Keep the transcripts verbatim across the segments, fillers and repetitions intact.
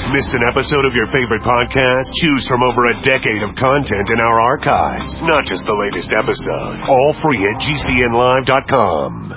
Missed an episode of your favorite podcast? Choose from over a decade of content in our archives, not just the latest episode. All free at G C N live dot com.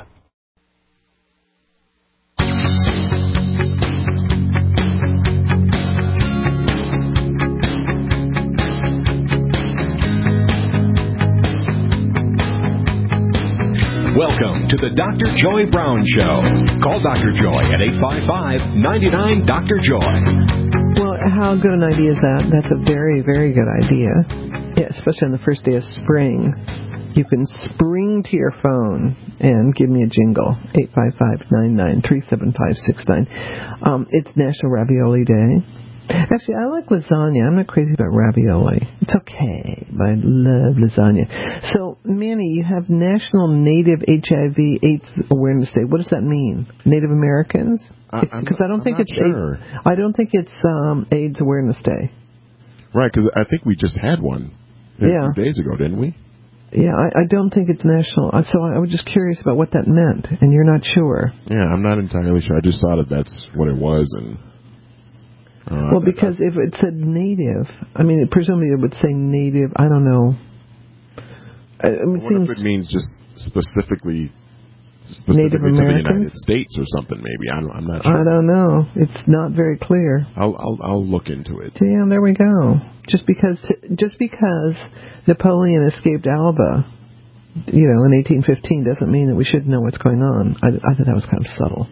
Welcome to the Doctor Joy Brown Show. Call Doctor Joy at eight five five, nine nine, Doctor Joy. Well, how good an idea is that? That's a very, very good idea. Yeah, especially on the first day of spring. You can spring to your phone and give me a jingle. eight five five, nine nine, three seven five six nine. Um, it's National Ravioli Day. Actually, I like lasagna. I'm not crazy about ravioli. It's okay, but I love lasagna. So, Manny, you have National Native H I V AIDS Awareness Day. What does that mean? Native Americans? Because I don't I'm think not it's sure. AIDS, I don't think it's um, AIDS Awareness Day. Right, because I think we just had one a yeah. few days ago, didn't we? Yeah, I, I don't think it's national. So I was just curious about what that meant, and you're not sure. Yeah, I'm not entirely sure. I just thought that that's what it was, and. Uh, well, because if it said native, I mean, presumably it would say native. I don't know. I, I mean, it what seems if it means just specifically, specifically Native to Americans? the United States or something? Maybe I don't, I'm not sure. I don't know. It's not very clear. I'll I'll, I'll look into it. Yeah, there we go. Just because just because Napoleon escaped Alba, you know, in eighteen fifteen, doesn't mean that we should know what's going on. I, I thought that was kind of subtle.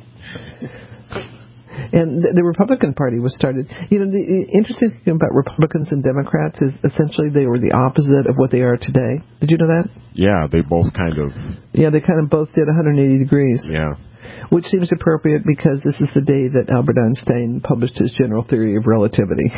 And the Republican Party was started. You know, the interesting thing about Republicans and Democrats is essentially they were the opposite of what they are today. Did you know that? Yeah, they both kind of. Yeah, they kind of both did one hundred eighty degrees. Yeah. Which seems appropriate because this is the day that Albert Einstein published his general theory of relativity.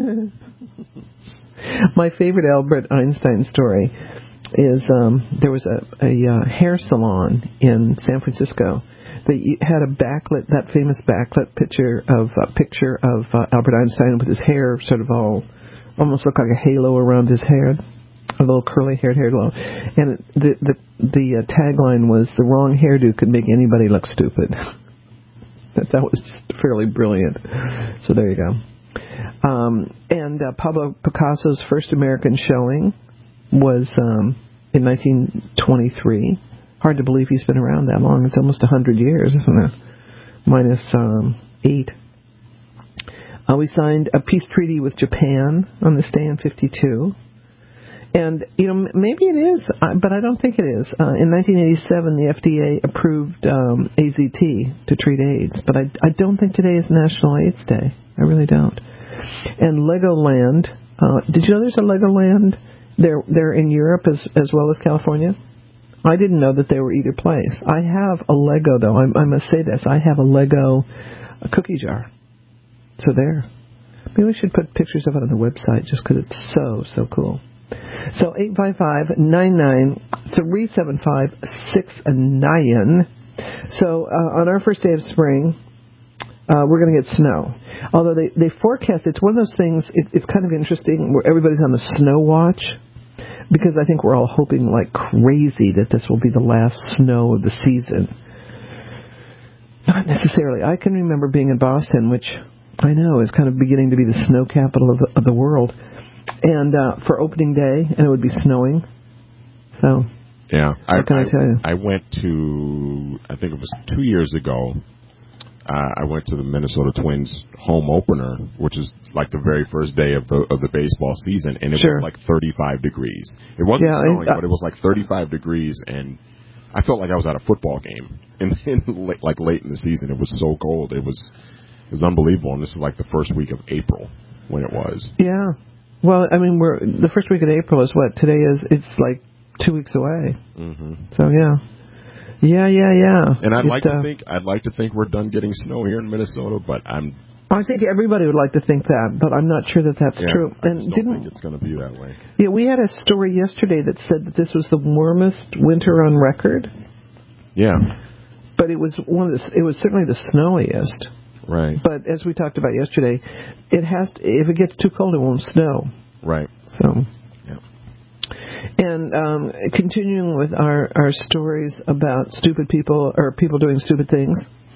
My favorite Albert Einstein story is um, there was a, a uh, hair salon in San Francisco. They had a backlit, that famous backlit picture of uh, picture of uh, Albert Einstein with his hair sort of all, almost looked like a halo around his head, a little curly haired hair low. And the the the uh, tagline was, "The wrong hairdo could make anybody look stupid." that that was just fairly brilliant. So there you go. Um, and uh, Pablo Picasso's first American showing was um, in nineteen twenty-three. Hard to believe he's been around that long. It's almost one hundred years, isn't it? Minus um, eight. Uh, we signed a peace treaty with Japan on this day in fifty-two. And, you know, maybe it is, but I don't think it is. Uh, in nineteen eighty-seven, the F D A approved um, A Z T to treat AIDS. But I, I don't think today is National AIDS Day. I really don't. And Legoland. Uh, did you know there's a Legoland? They're, they're in Europe as, as well as California. I didn't know that they were either place. I have a Lego, though. I, I must say this. I have a Lego a cookie jar. So there. Maybe we should put pictures of it on the website just because it's so, so cool. So eight five five, nine nine, three seven five six nine. So uh, on our first day of spring, uh, we're going to get snow. Although they, they forecast, it's one of those things, it, it's kind of interesting where everybody's on the snow watch. Because I think we're all hoping like crazy that this will be the last snow of the season. Not necessarily. I can remember being in Boston, which I know is kind of beginning to be the snow capital of the, of the world, and uh, for opening day, and it would be snowing. So, yeah, what I, can I, I tell you? I went to, I think it was two years ago. Uh, I went to the Minnesota Twins home opener, which is like the very first day of the of the baseball season, and it sure. was like thirty-five degrees. It wasn't yeah, snowing, I, I, but it was like thirty-five degrees, and I felt like I was at a football game. In, in like late in the season, it was so cold. It was it was unbelievable, and this is like the first week of April when it was. Yeah, well, I mean, we're the first week of April is what today is. It's like two weeks away. Mm-hmm. So yeah. Yeah, yeah, yeah. And I'd it, like to uh, think I'd like to think we're done getting snow here in Minnesota, but I'm. I think everybody would like to think that, but I'm not sure that that's yeah, true. I And just don't didn't think it's going to be that way. Yeah, we had a story yesterday that said that this was the warmest winter on record. Yeah. But it was one of the. It was certainly the snowiest. Right. But as we talked about yesterday, it has to, if it gets too cold, it won't snow. Right. So. Yeah. And um, continuing with our, our stories about stupid people or people doing stupid things,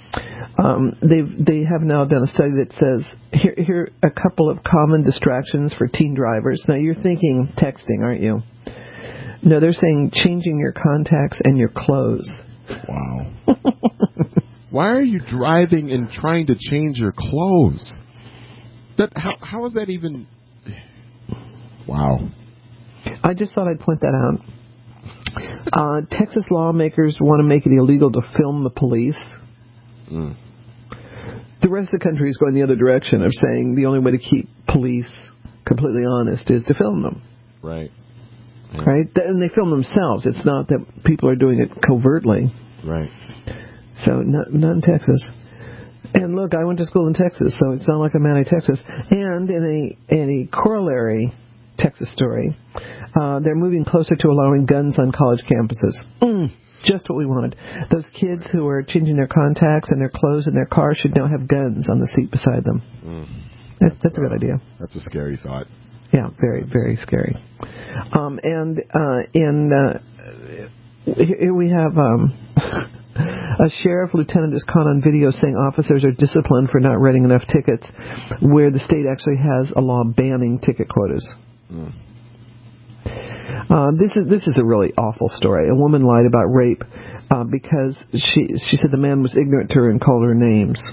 Um, they they have now done a study that says here here are a couple of common distractions for teen drivers. Now you're thinking texting, aren't you? No, they're saying changing your contacts and your clothes. Wow. Why are you driving and trying to change your clothes? That how how is that even? Wow. I just thought I'd point that out. Uh, Texas lawmakers want to make it illegal to film the police. Mm. The rest of the country is going the other direction of saying the only way to keep police completely honest is to film them. Right. Yeah. Right? And they film themselves. It's not that people are doing it covertly. Right. So not, not in Texas. And look, I went to school in Texas, so it's not like I'm anti-Texas. And in a in a corollary Texas story, uh, they're moving closer to allowing guns on college campuses. Mm, just what we wanted. Those kids who are changing their contacts and their clothes in their car should now have guns on the seat beside them. Mm. That, that's a good idea. That's a scary thought. Yeah, very, very scary. Um, and uh, in uh, here we have um, a sheriff lieutenant is caught on video saying officers are disciplined for not writing enough tickets, where the state actually has a law banning ticket quotas. Mm. Uh, this is this is a really awful story. A woman lied about rape uh, because she she said the man was ignorant to her and called her names.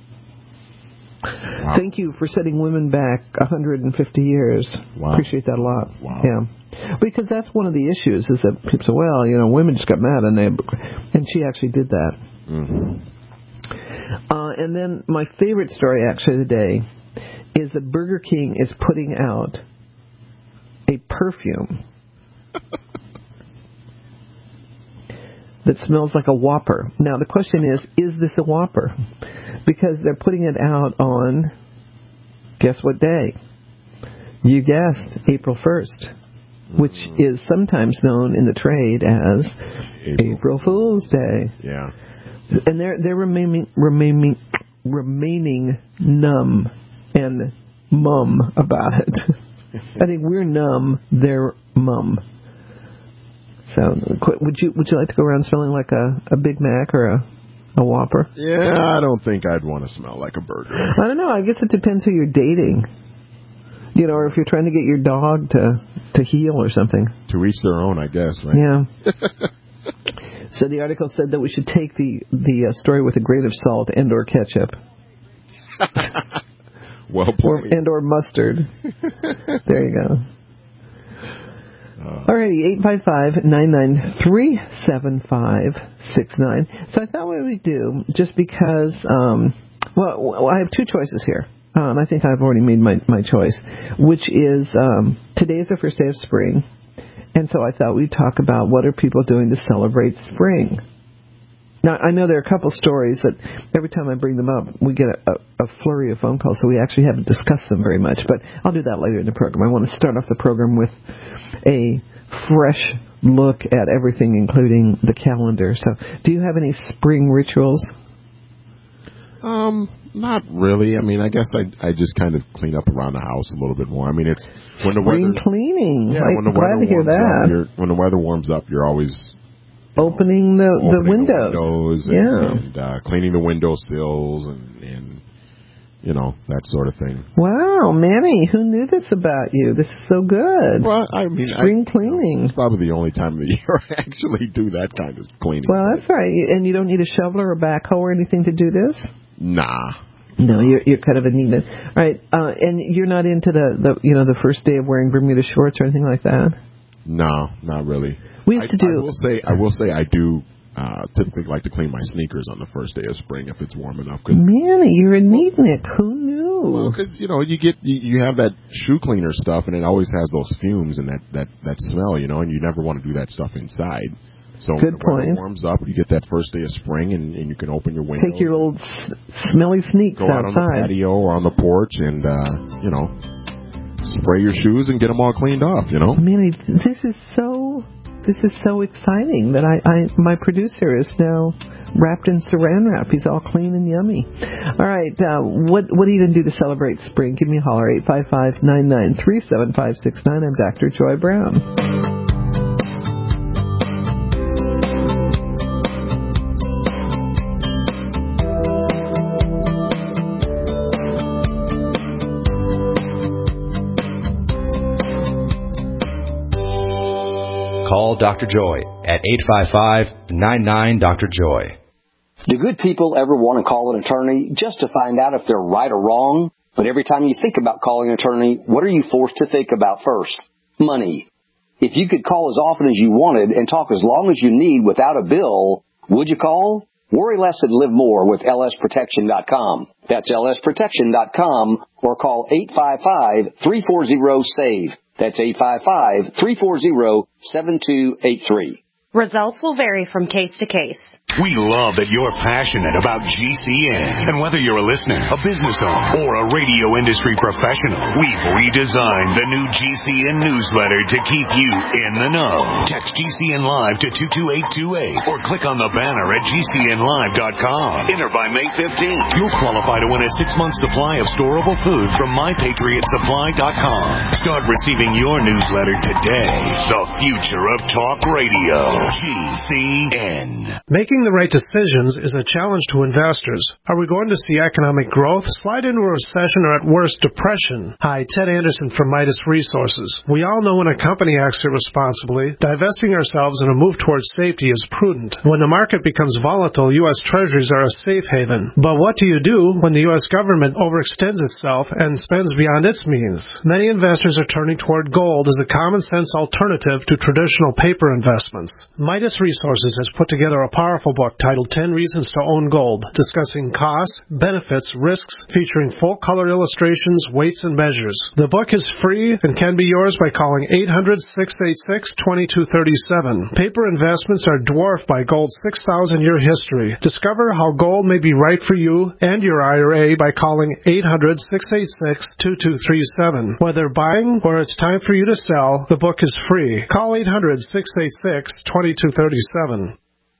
Wow. Thank you for setting women back one hundred fifty years. Wow. Appreciate that a lot. Wow. Yeah, because that's one of the issues is that people say, well, you know, women just got mad and they, and she actually did that. Mm. Uh, and then my favorite story actually of the day is that Burger King is putting out a perfume that smells like a Whopper. Now the question is, is this a Whopper? Because they're putting it out on, guess what day? You guessed, April first, which mm-hmm. is sometimes known in the trade as April, April Fool's Day. Yeah. And they're they're remaining remaining remaining numb and mum about it. I think we're numb, they're mum. So, would you would you like to go around smelling like a, a Big Mac or a a Whopper? Yeah, I don't think I'd want to smell like a burger. I don't know. I guess it depends who you're dating. You know, or if you're trying to get your dog to, to heal or something. To each their own, I guess, right? Yeah. So the article said that we should take the, the uh, story with a grain of salt and or ketchup. Well played. Or, and or mustard. There you go. Uh, Alrighty, eight five five, nine nine three, seven five six nine. So I thought what we'd do, just because, um, well, I have two choices here. Um, I think I've already made my, my choice, which is um, today is the first day of spring, and so I thought we'd talk about what are people doing to celebrate spring. Now, I know there are a couple stories that every time I bring them up, we get a, a, a flurry of phone calls, so we actually haven't discussed them very much, but I'll do that later in the program. I want to start off the program with a fresh look at everything, including the calendar. So, do you have any spring rituals? Um, not really. I mean, I guess I I just kind of clean up around the house a little bit more. I mean, it's when the spring weather cleaning. Yeah, I'm when the glad weather to hear warms that. up, you're, when the weather warms up, you're always opening the opening the windows, the windows and, yeah, and uh, cleaning the windowsills and, and you know, that sort of thing. Wow, Manny, who knew this about you? This is so good. Well, I mean, spring I, cleaning. You know, it's probably the only time of the year I actually do that kind of cleaning. Well, that's right. And you don't need a shovel or a backhoe or anything to do this? Nah. No, you're you're kind of a neat. All right, uh, and you're not into the, the you know the first day of wearing Bermuda shorts or anything like that? No, not really. We used I, to do. I will say, I will say, I do. Uh, typically like to clean my sneakers on the first day of spring if it's warm enough. Cause, Manny, you're a neatnik. Who knew? Well, because, you know, you get you, you have that shoe cleaner stuff, and it always has those fumes and that, that, that smell, you know, and you never want to do that stuff inside. So Good when the weather point. warms up, you get that first day of spring, and, and you can open your windows. Take your little s- smelly sneaks go out outside. on the patio or on the porch and, uh, you know, spray your shoes and get them all cleaned off, you know? Manny, this is so... This is so exciting that I, I my producer is now wrapped in saran wrap. He's all clean and yummy. All right, uh, what what are you going to do to celebrate spring? Give me a holler, eight five five, nine nine three, seven five six nine. I'm Doctor Joy Brown. Call Doctor Joy at eight five five, nine nine, Doctor Joy. Do good people ever want to call an attorney just to find out if they're right or wrong? But every time you think about calling an attorney, what are you forced to think about first? Money. If you could call as often as you wanted and talk as long as you need without a bill, would you call? Worry less and live more with L S protection dot com. That's L S protection dot com or call eight five five, three four zero, S A V E. That's eight five five, three four zero, seven two eight three. Results will vary from case to case. We love that you're passionate about G C N. And whether you're a listener, a business owner, or a radio industry professional, we've redesigned the new G C N newsletter to keep you in the know. Text G C N Live to two two eight two eight or click on the banner at G C N live dot com. Enter by May fifteenth. You'll qualify to win a six-month supply of storable food from my patriot supply dot com. Start receiving your newsletter today. The future of talk radio. G C N. Making the right decisions is a challenge to investors. Are we going to see economic growth, slide into a recession, or at worst, depression? Hi, Ted Anderson from Midas Resources. We all know when a company acts irresponsibly, divesting ourselves in a move towards safety is prudent. When the market becomes volatile, U S Treasuries are a safe haven. But what do you do when the U S government overextends itself and spends beyond its means? Many investors are turning toward gold as a common-sense alternative to traditional paper investments. Midas Resources has put together a powerful book titled ten Reasons to Own Gold, discussing costs, benefits, risks, featuring full-color illustrations, weights, and measures. The book is free and can be yours by calling eight hundred, six eight six, two two three seven. Paper investments are dwarfed by gold's six thousand year history. Discover how gold may be right for you and your I R A by calling eight hundred, six eight six, two two three seven. Whether buying or it's time for you to sell, the book is free. Call eight hundred, six eight six, two two three seven.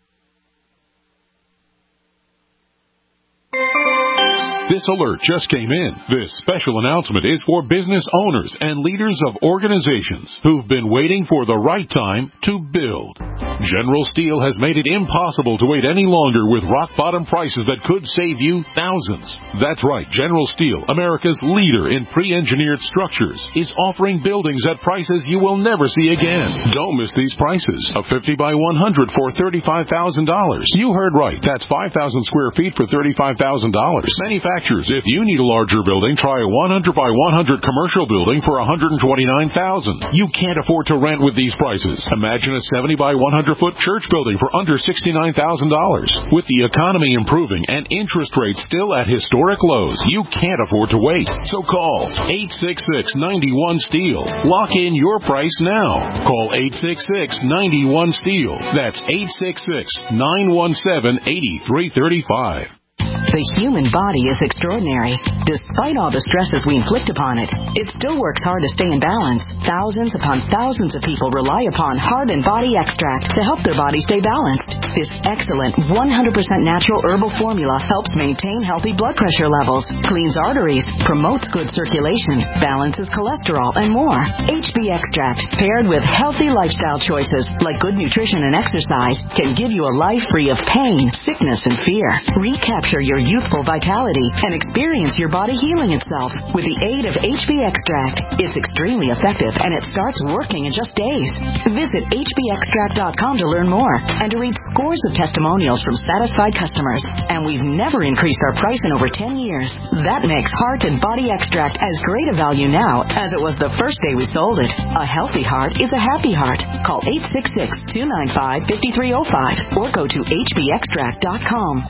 This alert just came in. This special announcement is for business owners and leaders of organizations who've been waiting for the right time to build. General Steel has made it impossible to wait any longer with rock-bottom prices that could save you thousands. That's right. General Steel, America's leader in pre-engineered structures, is offering buildings at prices you will never see again. Don't miss these prices. A fifty by one hundred for thirty-five thousand dollars. You heard right. That's five thousand square feet for thirty-five thousand dollars. Manufacturers, if you need a larger building, try a one hundred by one hundred commercial building for one hundred twenty-nine thousand dollars. You can't afford to rent with these prices. Imagine a seventy by one hundred foot church building for under sixty-nine thousand dollars. With the economy improving and interest rates still at historic lows, you can't afford to wait. So call eight six six, nine one, STEEL. Lock in your price now. Call eight six six, nine one, STEEL. That's eight six six, nine one seven, eight three three five. The human body is extraordinary. Despite all the stresses we inflict upon it, it still works hard to stay in balance. Thousands upon thousands of people rely upon Heart and Body Extract to help their body stay balanced. This excellent one hundred percent natural herbal formula helps maintain healthy blood pressure levels, cleans arteries, promotes good circulation, balances cholesterol, and more. H B Extract, paired with healthy lifestyle choices like good nutrition and exercise, can give you a life free of pain, sickness, and fear. Recapture your youthful vitality and experience your body healing itself with the aid of H B Extract. It's extremely effective and it starts working in just days. Visit H B extract dot com to learn more and to read scores of testimonials from satisfied customers. And we've never increased our price in over ten years. That makes Heart and Body Extract as great a value now as it was the first day we sold it. A healthy heart is a happy heart. Call eight six six, two nine five, five three zero five or go to H B extract dot com.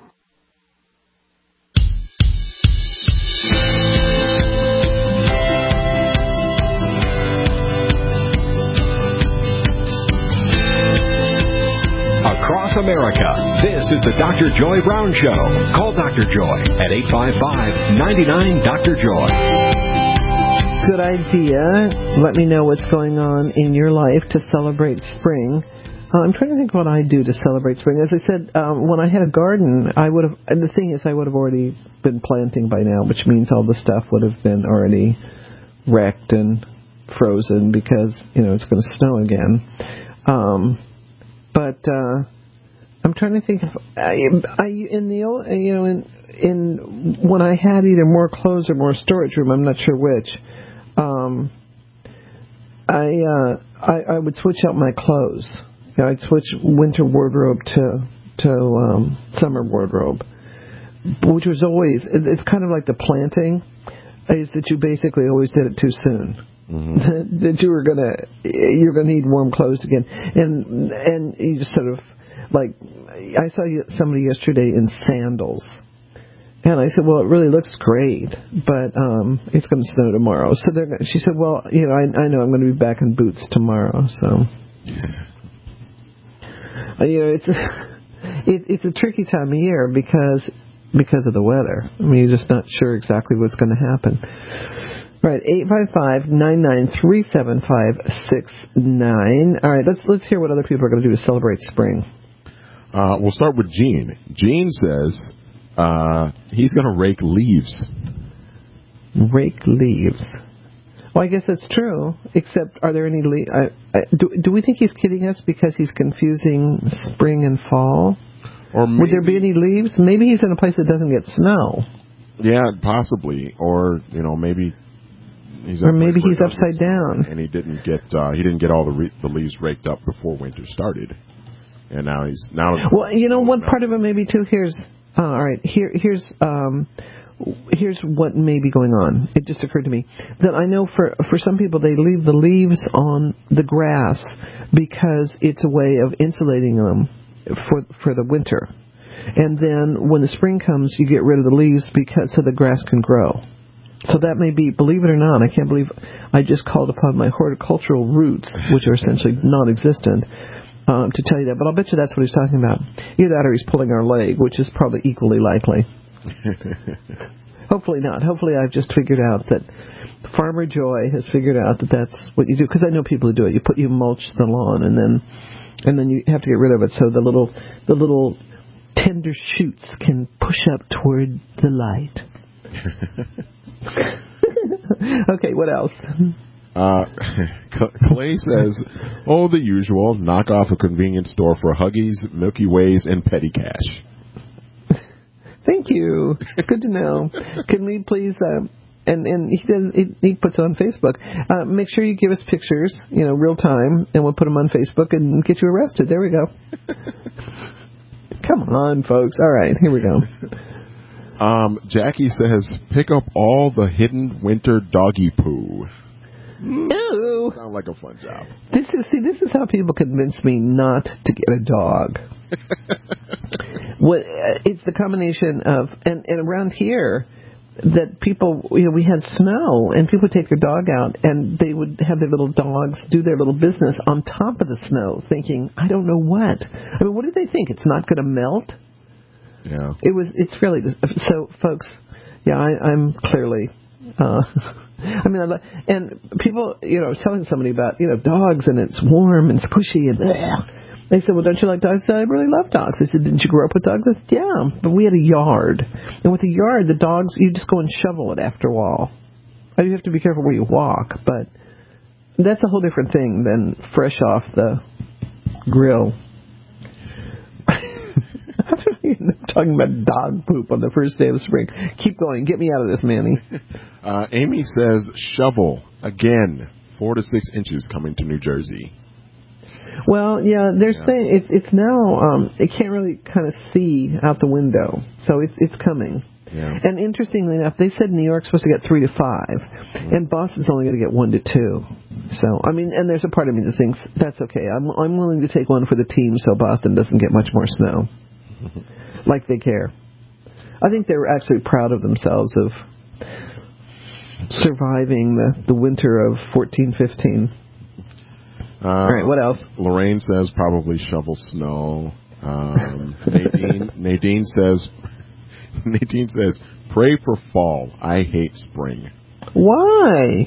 Across America, this is the Doctor Joy Brown Show. Call Doctor Joy at eight five five, nine nine, Doctor Joy. Good idea. Let me know what's going on in your life to celebrate spring. Uh, I'm trying to think what I do to celebrate spring. As I said, um, when I had a garden, I would have, and the thing is I would have already been planting by now, which means all the stuff would have been already wrecked and frozen because, you know, it's going to snow again. Um, but uh, I'm trying to think of, I, I, in the old, you know, in, in when I had either more clothes or more storage room, I'm not sure which, um, I, uh, I I would switch out my clothes. You know, I'd switch winter wardrobe to to um, summer wardrobe, which was always, it's kind of like the planting, is that you basically always did it too soon. Mm-hmm. That you were gonna, you're gonna need warm clothes again, and and you just sort of like, I saw somebody yesterday in sandals, and I said, well, it really looks great, but um, it's going to snow tomorrow. So they're gonna, she said, well, you know, I, I know I'm going to be back in boots tomorrow, so you know, it's it, it's a tricky time of year because because of the weather. I mean, you're just not sure exactly what's going to happen. Right, eight five five, nine nine three, seven five six nine. All right, let's let's hear what other people are going to do to celebrate spring. Uh, we'll start with Gene. Gene says uh, he's going to rake leaves. Rake leaves. Well, I guess that's true, except are there any leaves? Do, do we think he's kidding us because he's confusing spring and fall? Or maybe, would there be any leaves? Maybe he's in a place that doesn't get snow. Yeah, possibly. Or, you know, maybe... He's or maybe he's upside down, and he didn't get uh, he didn't get all the re- the leaves raked up before winter started, and now he's now. Well, you know what part of it maybe too. Here's uh, all right. Here here's um, here's what may be going on. It just occurred to me that I know for for some people they leave the leaves on the grass because it's a way of insulating them for for the winter, and then when the spring comes, you get rid of the leaves because so the grass can grow. So that may be, believe it or not, I can't believe I just called upon my horticultural roots, which are essentially non-existent, um, to tell you that. But I'll bet you that's what he's talking about. Either that or he's pulling our leg, which is probably equally likely. Hopefully not. Hopefully I've just figured out that Farmer Joy has figured out that that's what you do. Because I know people who do it. You put you mulch the lawn, and then and then you have to get rid of it so the little the little tender shoots can push up toward the light. Okay, what else? Uh, Clay says, oh, the usual, knock off a convenience store for Huggies, Milky Ways, and petty cash. Thank you. Good to know. Can we please, uh, and, and he does, he, he puts it on Facebook, uh, make sure you give us pictures, you know, real time, and we'll put them on Facebook and get you arrested. There we go. Come on, folks. All right, here we go. Um, Jackie says, pick up all the hidden winter doggy poo. Ew. Sounds like a fun job. This is see. This is how people convince me not to get a dog. What it's the combination of and, and around here that people, you know, we had snow and people would take their dog out and they would have their little dogs do their little business on top of the snow, thinking, I don't know what. I mean, what did they think? It's not going to melt. Yeah. It was. It's really so, folks. Yeah, I, I'm clearly. Uh, I mean, I, and people, you know, telling somebody about, you know, dogs and it's warm and squishy and bleh. They said, well, don't you like dogs? I said, I really love dogs. I said, didn't you grow up with dogs? I said, yeah, but we had a yard, and with a yard, the dogs, you just go and shovel it after a while. You have to be careful where you walk, but that's a whole different thing than fresh off the grill. I'm talking about dog poop on the first day of spring. Keep going. Get me out of this, Manny. Uh, Amy says, shovel, again, four to six inches coming to New Jersey. Well, yeah, they're yeah. saying it's it's now, um, it can't really kind of see out the window, so it's it's coming. Yeah. And interestingly enough, they said New York's supposed to get three to five, mm-hmm. and Boston's only going to get one to two. So, I mean, and there's a part of me that thinks, that's okay. I'm I'm willing to take one for the team so Boston doesn't get much more snow. Like they care. I think they were actually proud of themselves of surviving the, the winter of fourteen fifteen. Uh, All right, what else? Lorraine says probably shovel snow. Um, Nadine, Nadine says Nadine says pray for fall. I hate spring. Why?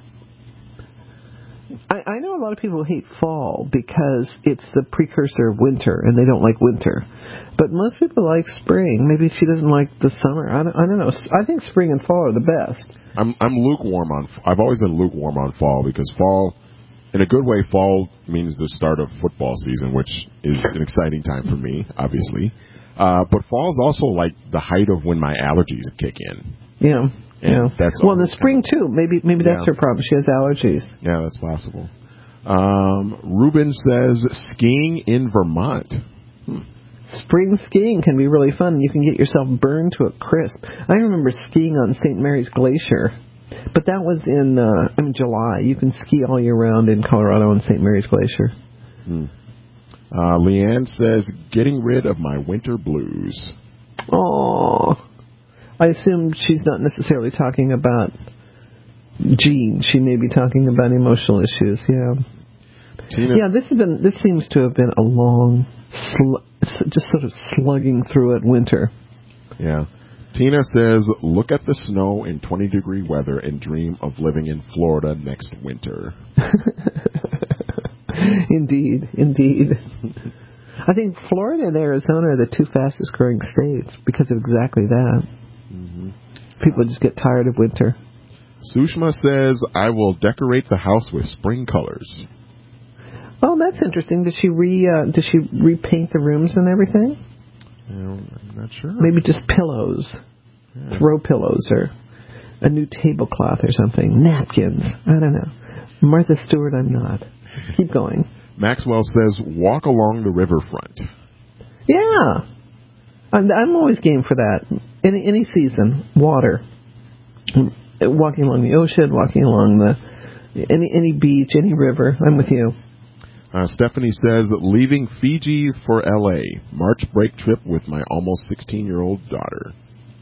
I, I know a lot of people hate fall because it's the precursor of winter and they don't like winter. But most people like spring. Maybe she doesn't like the summer. I don't, I don't know. I think spring and fall are the best. I'm I'm lukewarm on. I've always been lukewarm on fall because fall, in a good way, fall means the start of football season, which is an exciting time for me, obviously. Uh, but fall is also like the height of when my allergies kick in. Yeah. And yeah. That's well, in the spring, kind of, too. Maybe maybe that's yeah. her problem. She has allergies. Yeah, that's possible. Um, Ruben says skiing in Vermont. Hmm. Spring skiing can be really fun. You can get yourself burned to a crisp. I remember skiing on Saint Mary's Glacier, but that was in uh, I mean, July. You can ski all year round in Colorado on Saint Mary's Glacier. Hmm. Uh, Leanne says, getting rid of my winter blues. Oh, I assume she's not necessarily talking about Jean. She may be talking about emotional issues. Yeah. Tina? Yeah, this has been. This seems to have been a long, sl- just sort of slugging through it winter. Yeah. Tina says, look at the snow in twenty degree weather and dream of living in Florida next winter. Indeed, indeed. I think Florida and Arizona are the two fastest growing states because of exactly that. Mm-hmm. People just get tired of winter. Sushma says, I will decorate the house with spring colors. Oh, that's interesting. Does she re uh, does she repaint the rooms and everything? I'm not sure. Maybe just pillows, yeah. Throw pillows, or a new tablecloth or something. Napkins. I don't know. Martha Stewart, I'm not. Keep going. Maxwell says, walk along the riverfront. Yeah. I'm, I'm always game for that. Any any season. Water. Walking along the ocean, walking along the any any beach, any river. I'm with you. Uh, Stephanie says, leaving Fiji for L A. March break trip with my almost sixteen-year-old daughter.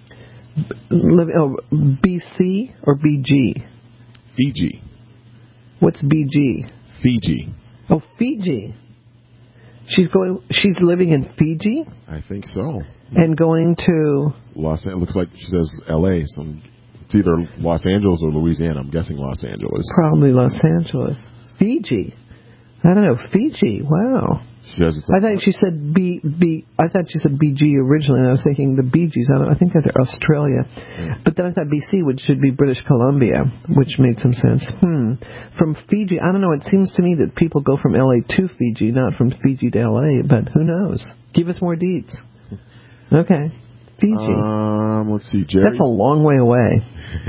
B- oh, B C or B G? Fiji. What's B G? Fiji. Oh, Fiji. She's going. She's living in Fiji? I think so. And going to... Los Angeles. Looks like she says L A. Some, it's either Los Angeles or Louisiana. I'm guessing Los Angeles. Probably Los Angeles. Fiji. I don't know. Fiji. Wow. She has I thought she said B B. I thought she said B G originally, and I was thinking the Bee Gees. I don't. I think that's Australia, yeah. But then I thought B C, which should be British Columbia, which made some sense. Hmm. From Fiji, I don't know. It seems to me that people go from L A to Fiji, not from Fiji to L A. But who knows? Give us more deets. Okay. Fiji. Um. Let's see, Jerry. That's a long way away.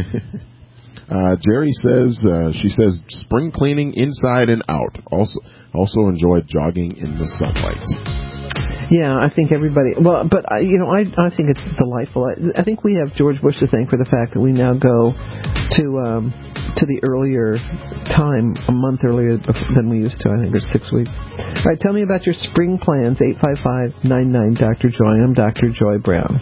Uh, Jerry says, uh, she says, spring cleaning inside and out. Also, also enjoy jogging in the sunlight. Yeah, I think everybody. Well, but I, you know, I I think it's delightful. I, I think we have George Bush to thank for the fact that we now go to um, to the earlier time, a month earlier than we used to. I think it's six weeks. All right, tell me about your spring plans. Eight five five nine nine Doctor Joy. I'm Doctor Joy Brown.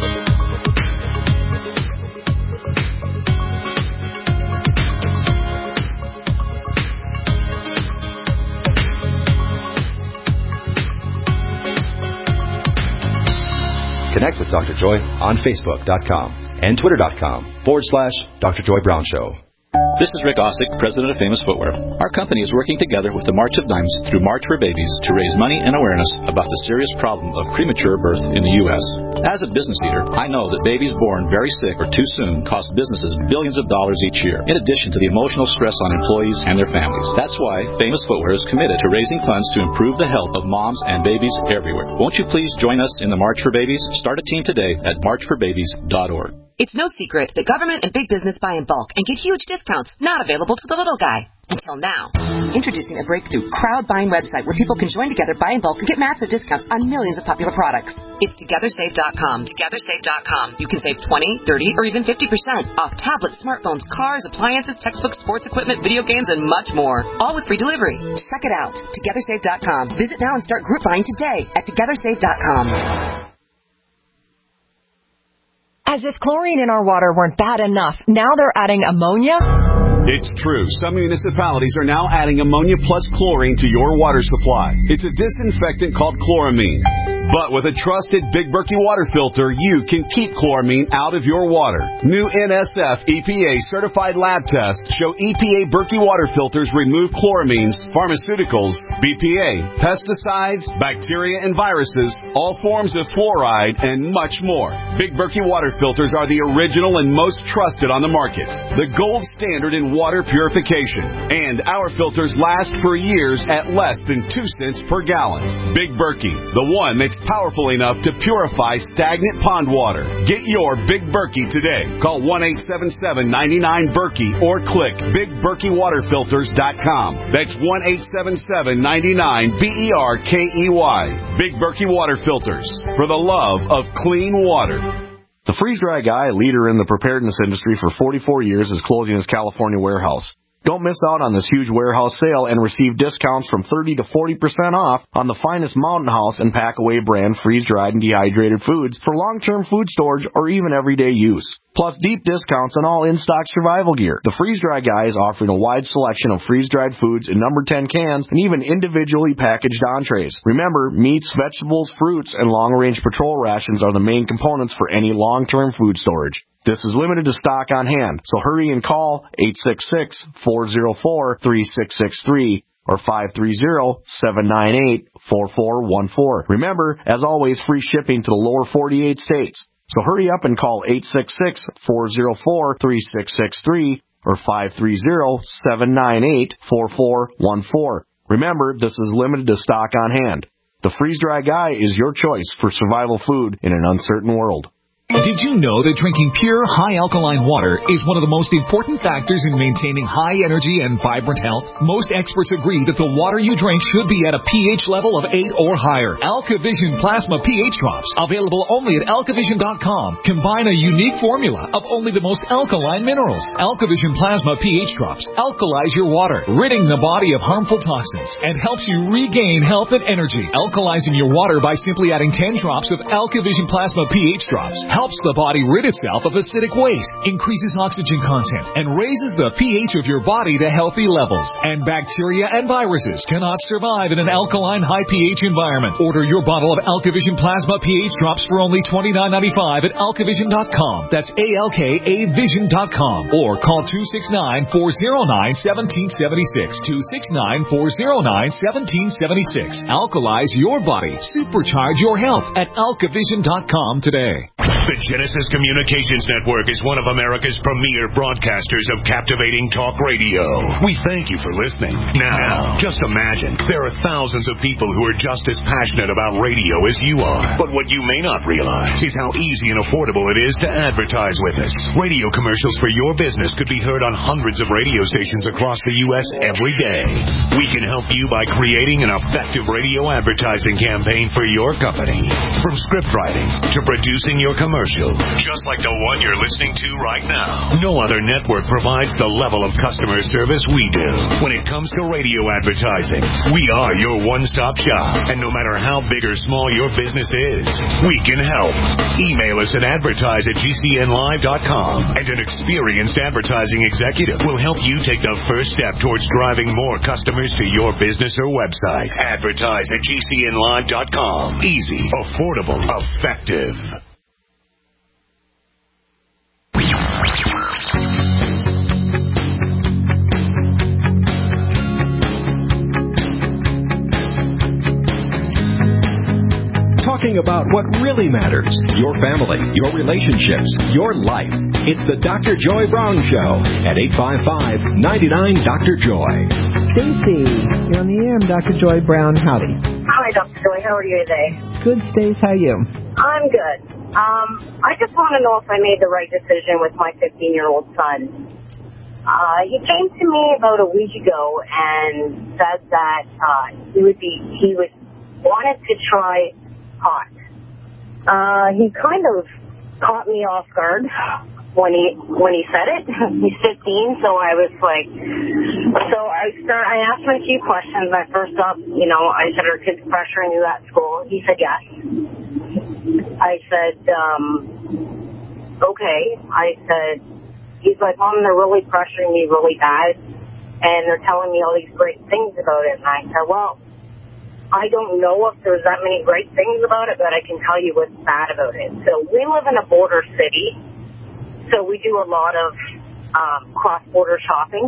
Connect with Doctor Joy on Facebook dot com and Twitter dot com forward slash Doctor Joy Brown Show. This is Rick Ossick, president of Famous Footwear. Our company is working together with the March of Dimes through March for Babies to raise money and awareness about the serious problem of premature birth in the U S As a business leader, I know that babies born very sick or too soon cost businesses billions of dollars each year, in addition to the emotional stress on employees and their families. That's why Famous Footwear is committed to raising funds to improve the health of moms and babies everywhere. Won't you please join us in the March for Babies? Start a team today at march for babies dot org. It's no secret that government and big business buy in bulk and get huge discounts not available to the little guy. Until now. Introducing a breakthrough crowd buying website where people can join together, buy in bulk, and get massive discounts on millions of popular products. It's together save dot com. together save dot com. You can save twenty, thirty, or even fifty percent off tablets, smartphones, cars, appliances, textbooks, sports equipment, video games, and much more. All with free delivery. Check it out. together save dot com. Visit now and start group buying today at together save dot com. As if chlorine in our water weren't bad enough, now they're adding ammonia? It's true. Some municipalities are now adding ammonia plus chlorine to your water supply. It's a disinfectant called chloramine. But with a trusted Big Berkey water filter, you can keep chloramine out of your water. New N S F E P A certified lab tests show E P A Berkey water filters remove chloramines, pharmaceuticals, B P A, pesticides, bacteria and viruses, all forms of fluoride, and much more. Big Berkey water filters are the original and most trusted on the market. The gold standard in water purification. And our filters last for years at less than two cents per gallon. Big Berkey, the one that It's powerful enough to purify stagnant pond water. Get your Big Berkey today. Call one eight seven seven, nine nine, Berkey or click big berkey water filters dot com. That's one eight seven seven, nine nine, B E R K E Y. Big Berkey Water Filters, for the love of clean water. The Freeze Dry Guy, a leader in the preparedness industry for forty-four years, is closing his California warehouse. Don't miss out on this huge warehouse sale and receive discounts from thirty to forty percent off on the finest Mountain House and Packaway brand freeze-dried and dehydrated foods for long-term food storage or even everyday use. Plus deep discounts on all in-stock survival gear. The Freeze Dry Guy is offering a wide selection of freeze-dried foods in number ten cans and even individually packaged entrees. Remember, meats, vegetables, fruits, and long-range patrol rations are the main components for any long-term food storage. This is limited to stock on hand, so hurry and call eight six six, four zero four, three six six three or five three zero, seven nine eight, four four one four. Remember, as always, free shipping to the lower forty-eight states. So hurry up and call eight six six, four zero four, three six six three or five three zero, seven nine eight, four four one four. Remember, this is limited to stock on hand. The Freeze Dry Guy is your choice for survival food in an uncertain world. Did you know that drinking pure, high alkaline water is one of the most important factors in maintaining high energy and vibrant health? Most experts agree that the water you drink should be at a pH level of eight or higher. AlkaVision Plasma pH Drops, available only at alkavision dot com, combine a unique formula of only the most alkaline minerals. AlkaVision Plasma pH Drops alkalize your water, ridding the body of harmful toxins, and helps you regain health and energy. Alkalizing your water by simply adding ten drops of AlkaVision Plasma pH Drops helps the body rid itself of acidic waste, increases oxygen content, and raises the pH of your body to healthy levels. And bacteria and viruses cannot survive in an alkaline high pH environment. Order your bottle of AlkaVision Plasma pH Drops for only twenty-nine ninety-five at alkavision dot com. That's A L K A vision dot com. Or call two six nine, four zero nine, one seven seven six. two six nine, four zero nine, one seven seven six. Alkalize your body. Supercharge your health at alkavision dot com today. The Genesis Communications Network is one of America's premier broadcasters of captivating talk radio. We thank you for listening. Now, just imagine, there are thousands of people who are just as passionate about radio as you are. But what you may not realize is how easy and affordable it is to advertise with us. Radio commercials for your business could be heard on hundreds of radio stations across the U S every day. We can help you by creating an effective radio advertising campaign for your company. From script writing to producing your commercial. Commercial, just like the one you're listening to right now. No other network provides the level of customer service we do. When it comes to radio advertising, we are your one-stop shop. And no matter how big or small your business is, we can help. Email us at advertise at G C N live dot com, and an experienced advertising executive will help you take the first step towards driving more customers to your business or website. Advertise at G C N live dot com. Easy, affordable, effective. Talking about what really matters, your family, your relationships, your life. It's the Doctor Joy Brown Show at eight five five, nine nine, Doctor Joy. Stacy, you're on the air. I'm Doctor Joy Brown. Howdy. Hi, Doctor Joy. How are you today? Good, Stace. How are you? I'm good. Um, I just want to know if I made the right decision with my fifteen-year-old son. Uh, he came to me about a week ago and said that uh, he would be he would wanted to try pot. Uh, he kind of caught me off guard when he when he said it. He's fifteen, so I was like, so I start. I asked him a few questions. I first up, you know, I said, "Are kids pressuring you at school?" He said, "Yes." I said, um, "Okay." I said, he's like, "Mom, they're really pressuring me really bad, and they're telling me all these great things about it." And I said, "Well, I don't know if there's that many great things about it, but I can tell you what's bad about it." So we live in a border city, so we do a lot of um, cross-border shopping.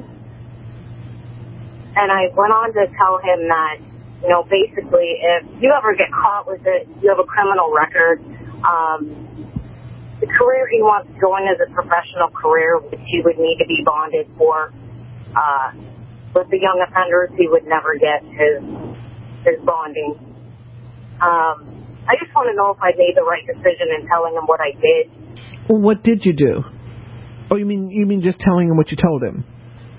And I went on to tell him that, you know, basically, if you ever get caught with it, you have a criminal record. Um, the career he wants to go in is a professional career, which he would need to be bonded for. Uh, with the young offenders, he would never get his his bonding. Um, I just want to know if I made the right decision in telling him what I did. Well, what did you do? Oh, you mean you mean just telling him what you told him?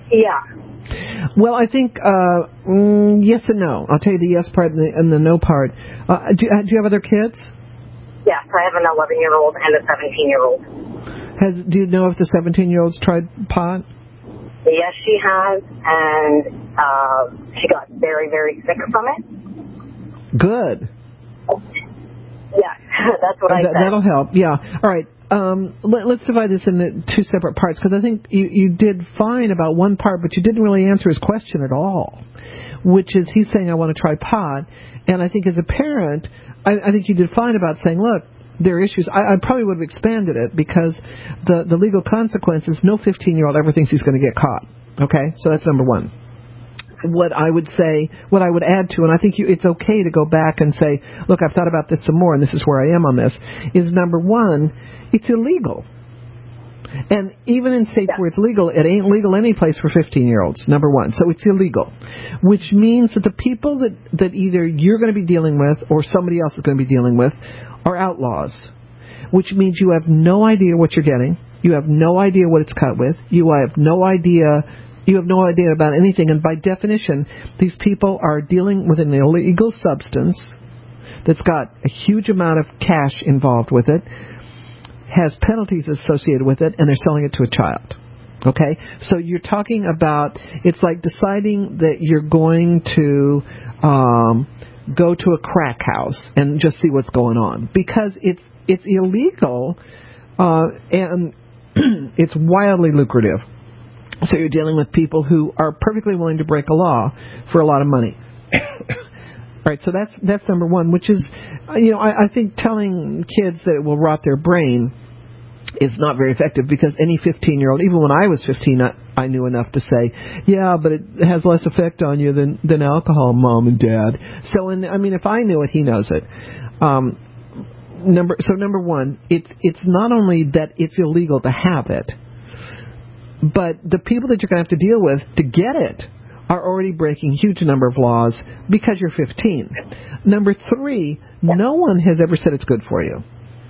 Yeah. Well, I think uh, mm, yes and no. I'll tell you the yes part and the, and the no part. Uh, do, uh, do you have other kids? Yes, I have an eleven-year-old and a seventeen-year-old. Has do you know if the seventeen-year-old's tried pot? Yes, she has, and uh, she got very, very sick from it. Good. Yes, that's what I that, said. That'll help. Yeah. All right. Um, let, let's divide this into two separate parts, because I think you, you did fine about one part, but you didn't really answer his question at all, which is he's saying, I want to try pot. And I think as a parent, I, I think you did fine about saying, look, there are issues. I, I probably would have expanded it, because the, the legal consequences, no fifteen-year-old ever thinks he's going to get caught. Okay? So that's number one. What I would say, what I would add to, and I think you, it's okay to go back and say, look, I've thought about this some more, and this is where I am on this, is number one, it's illegal. And even in states where it's legal, it ain't legal any place for fifteen-year-olds, number one. So it's illegal, which means that the people that, that either you're going to be dealing with or somebody else is going to be dealing with are outlaws, which means you have no idea what you're getting. You have no idea what it's cut with. You have no idea... You have no idea about anything, and by definition, these people are dealing with an illegal substance that's got a huge amount of cash involved with it, has penalties associated with it, and they're selling it to a child. Okay? So you're talking about, it's like deciding that you're going to um, go to a crack house and just see what's going on, because it's it's illegal uh, and it's wildly lucrative. So you're dealing with people who are perfectly willing to break a law for a lot of money. All right, so that's that's number one, which is, you know, I, I think telling kids that it will rot their brain is not very effective, because any fifteen-year-old, even when I was fifteen, I, I knew enough to say, yeah, but it has less effect on you than, than alcohol, Mom and Dad. So, in, I mean, if I knew it, he knows it. Um, number So number one, it's it's not only that it's illegal to have it, but the people that you're going to have to deal with to get it are already breaking a huge number of laws because you're fifteen. Number three, no one has ever said it's good for you.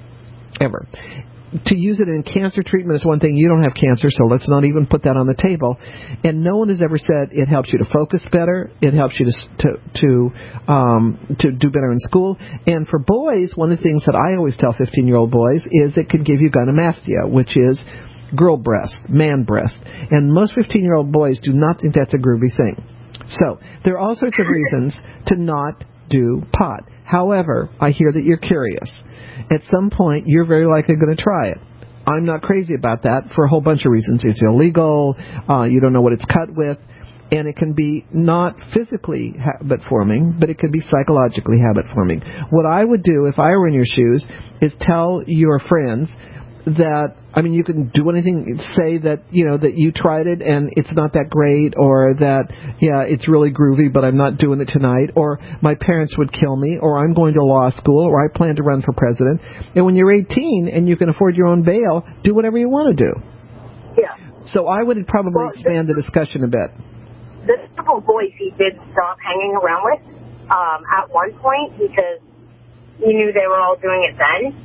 Ever. To use it in cancer treatment is one thing. You don't have cancer, so let's not even put that on the table. And no one has ever said it helps you to focus better. It helps you to to to, um, to do better in school. And for boys, one of the things that I always tell fifteen-year-old boys is it could give you gynecomastia, which is girl breast, man breast. And most fifteen-year-old boys do not think that's a groovy thing. So there are all sorts of reasons to not do pot. However, I hear that you're curious. At some point, you're very likely going to try it. I'm not crazy about that for a whole bunch of reasons. It's illegal. Uh, you don't know what it's cut with. And it can be not physically habit-forming, but it can be psychologically habit-forming. What I would do if I were in your shoes is tell your friends that, I mean, you can do anything, say that, you know, that you tried it and it's not that great, or that, yeah, it's really groovy, but I'm not doing it tonight, or my parents would kill me, or I'm going to law school, or I plan to run for president. And when you're eighteen and you can afford your own bail, do whatever you want to do. Yeah. So I would probably well, expand the discussion a bit. The couple boys he did stop hanging around with um, at one point because he knew they were all doing it then.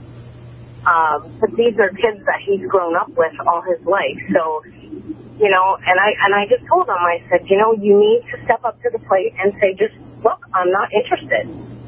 Um, but these are kids that he's grown up with all his life. So, you know, and I and I just told him, I said, you know, you need to step up to the plate and say, just, look, I'm not interested.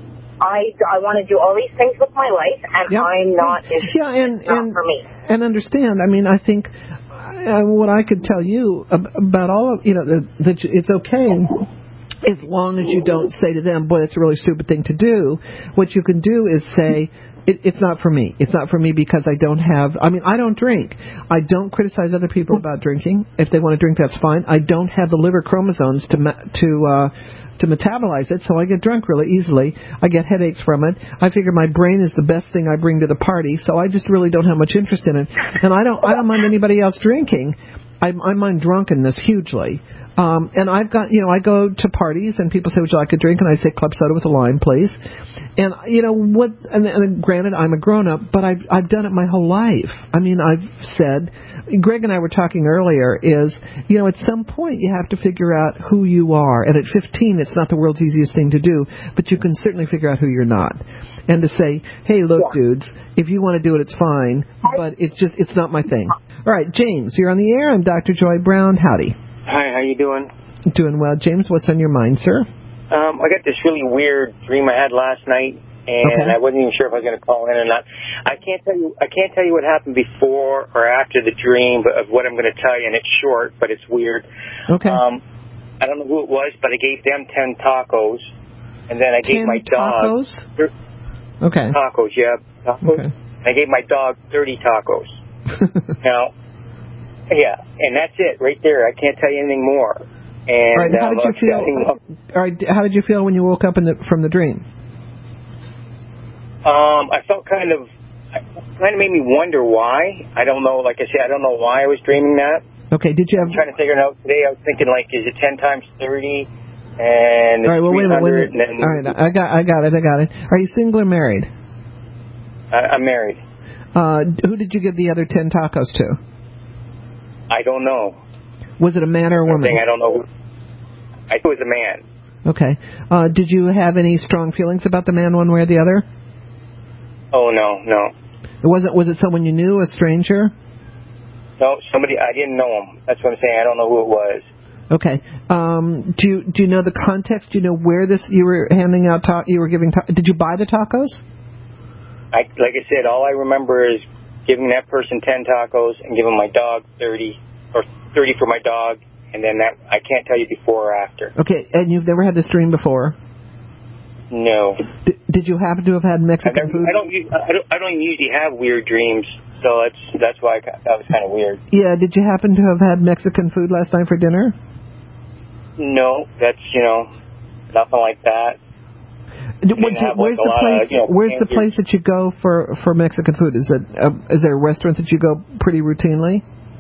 I, I want to do all these things with my life, and yep. I'm not interested. Yeah, and, it's not and, for me. And understand, I mean, I think uh, what I could tell you about all of, you know, that, that it's okay as long as you don't say to them, boy, that's a really stupid thing to do. What you can do is say, It, it's not for me. It's not for me because I don't have, I mean, I don't drink. I don't criticize other people about drinking. If they want to drink, that's fine. I don't have the liver chromosomes to to uh, to metabolize it, so I get drunk really easily. I get headaches from it. I figure my brain is the best thing I bring to the party, so I just really don't have much interest in it. And I don't I don't mind anybody else drinking. I, I mind drunkenness hugely. Um, and I've got, you know, I go to parties and people say, would you like a drink? And I say, club soda with a lime, please. And, you know, what, and, and granted, I'm a grown-up, but I've, I've done it my whole life. I mean, I've said, Greg and I were talking earlier, is, you know, at some point you have to figure out who you are. And at fifteen, it's not the world's easiest thing to do, but you can certainly figure out who you're not. And to say, hey, look, yeah. dudes, if you want to do it, it's fine, but it's just, it's not my thing. All right, James, you're on the air. I'm Doctor Joy Brown. Howdy. Hi, how you doing? Doing well. James, what's on your mind, sir? Um, I got this really weird dream I had last night, and okay. I wasn't even sure if I was going to call in or not. I can't tell you I can't tell you what happened before or after the dream, but of what I'm going to tell you, and it's short, but it's weird. Okay. Um, I don't know who it was, but I gave them ten tacos, and then I gave my dog... tacos? Okay. Tacos, yeah. Tacos. Okay. I gave my dog thirty tacos. Now... Yeah, and that's it right there. I can't tell you anything more. And, all right, how um, did you feel? All right, how did you feel when you woke up in the, from the dream? Um, I felt kind of, kind of made me wonder why. I don't know. Like I said, I don't know why I was dreaming that. Okay, did you have? I'm trying to figure it out today. I was thinking, like, is it ten times thirty? And it's all right, well, wait a minute, wait a minute. Then, all right, I got, I got it, I got it. Are you single or married? I, I'm married. Uh, who did you give the other ten tacos to? I don't know. Was it a man or a woman? I don't know. I think it was a man. Okay. Uh, did you have any strong feelings about the man one way or the other? Oh, no, no. It wasn't. Was it someone you knew, a stranger? No, somebody, I didn't know him. That's what I'm saying. I don't know who it was. Okay. Um, do you, do you know the context? Do you know where this, you were handing out, ta- you were giving, ta- did you buy the tacos? I, like I said, all I remember is giving that person ten tacos and giving my dog thirty, or thirty for my dog, and then that, I can't tell you before or after. Okay, and you've never had this dream before? No. D- did you happen to have had Mexican never, food? I don't, I don't I don't usually have weird dreams, so that's that's why I, that was kind of weird. Yeah, did you happen to have had Mexican food last night for dinner? No, that's, you know, nothing like that. You, where's the place? Of, you know, where's the place that you go for, for Mexican food? Is it uh, is there a restaurant that you go pretty routinely?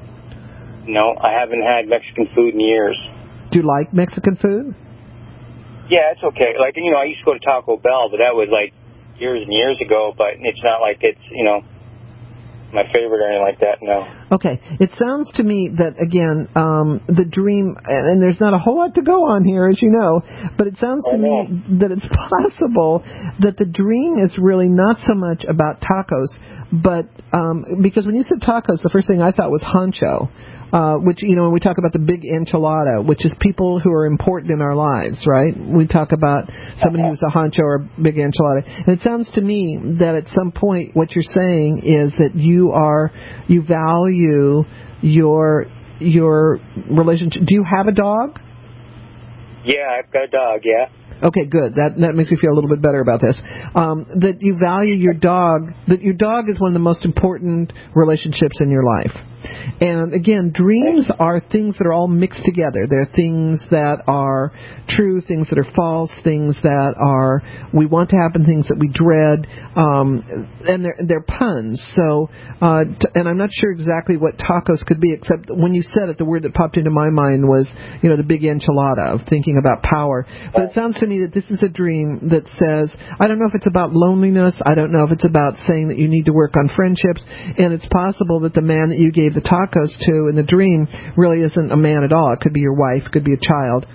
No, I haven't had Mexican food in years. Do you like Mexican food? Yeah, it's okay. Like, you know, I used to go to Taco Bell, but that was like years and years ago. But it's not like it's, you know, my favorite or anything like that. No. Okay. It sounds to me that, again, um, the dream, and there's not a whole lot to go on here, as you know, but it sounds to me that it's possible that the dream is really not so much about tacos, but um, because when you said tacos, the first thing I thought was honcho. Uh, which, you know, when we talk about the big enchilada, which is people who are important in our lives, right? We talk about somebody who's a honcho or a big enchilada. And it sounds to me that at some point what you're saying is that you are, you value your, your relationship. Do you have a dog? Yeah, I've got a dog, yeah. Okay, good. That that makes me feel a little bit better about this. Um, that you value your dog, that your dog is one of the most important relationships in your life. And again, dreams are things that are all mixed together. They're things that are true, things that are false, things that are we want to happen, things that we dread, um, and they're they're puns. So, uh, t- and I'm not sure exactly what tacos could be, except when you said it, the word that popped into my mind was, you know, the big enchilada of thinking about power. But it sounds to me that this is a dream that says, I don't know if it's about loneliness, I don't know if it's about saying that you need to work on friendships, and it's possible that the man that you gave the tacos to in the dream really isn't a man at all. It could be your wife, it could be a child.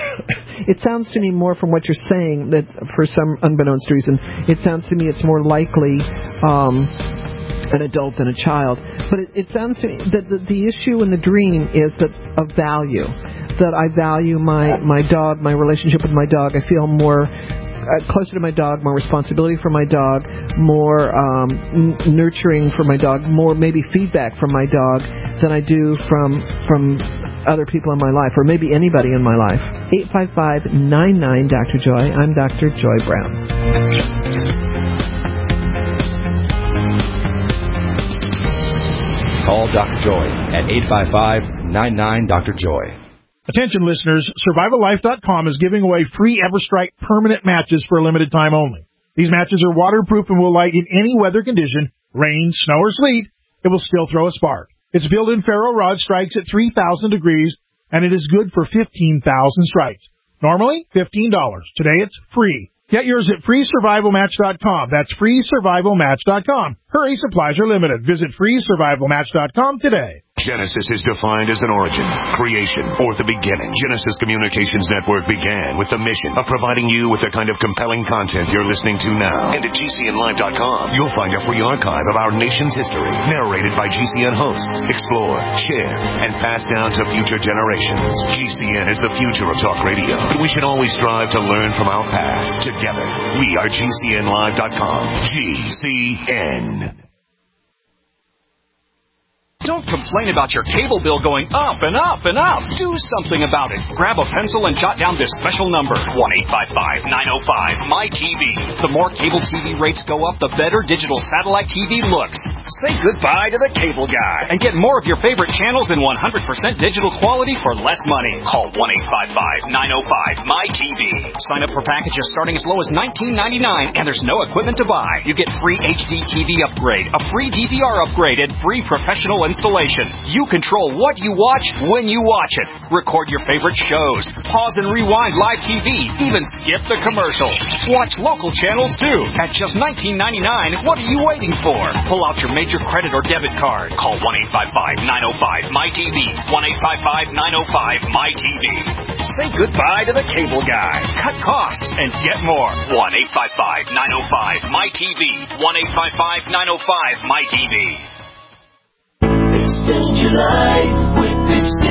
It sounds to me more from what you're saying that for some unbeknownst reason, it sounds to me it's more likely um, an adult than a child. But it, it sounds to me that the, the issue in the dream is that of value. That I value my, my dog, my relationship with my dog. I feel more uh, closer to my dog, more responsibility for my dog, more um, n- nurturing for my dog, more maybe feedback from my dog than I do from from other people in my life, or maybe anybody in my life. eight five five, nine nine, Doctor Joy. I'm Doctor Joy Brown. Call Doctor Joy at eight five five, nine nine, Doctor Joy. Attention listeners, Survival Life dot com is giving away free EverStrike permanent matches for a limited time only. These matches are waterproof and will light in any weather condition, rain, snow, or sleet. It will still throw a spark. Its built-in ferro rod strikes at three thousand degrees, and it is good for fifteen thousand strikes. Normally, fifteen dollars. Today, it's free. Get yours at free survival match dot com. That's free survival match dot com. Hurry, supplies are limited. Visit free survival match dot com today. Genesis is defined as an origin, creation, or the beginning. Genesis Communications Network began with the mission of providing you with the kind of compelling content you're listening to now. And at G C N live dot com, you'll find a free archive of our nation's history, narrated by G C N hosts, explored, shared, and passed down to future generations. G C N is the future of talk radio, but we should always strive to learn from our past. Together, we are G C N live dot com. G C N. Don't complain about your cable bill going up and up and up. Do something about it. Grab a pencil and jot down this special number, one eight five five, nine oh five, M Y T V. The more cable T V rates go up, the better digital satellite T V looks. Say goodbye to the cable guy and get more of your favorite channels in one hundred percent digital quality for less money. Call one eight five five, nine oh five, M Y T V. Sign up for packages starting as low as nineteen ninety-nine, and there's no equipment to buy. You get free H D T V upgrade, a free D V R upgrade, and free professional installation. You control what you watch when you watch it. Record your favorite shows. Pause and rewind live T V. Even skip the commercials. Watch local channels too. At just nineteen ninety-nine, what are you waiting for? Pull out your major credit or debit card. Call one eight five five, nine oh five, M Y T V. one eight five five, nine oh five, M Y T V. Say goodbye to the cable guy. Cut costs and get more. one eight five five, nine oh five, M Y T V. one eight five five, nine oh five, M Y T V. Extend your life with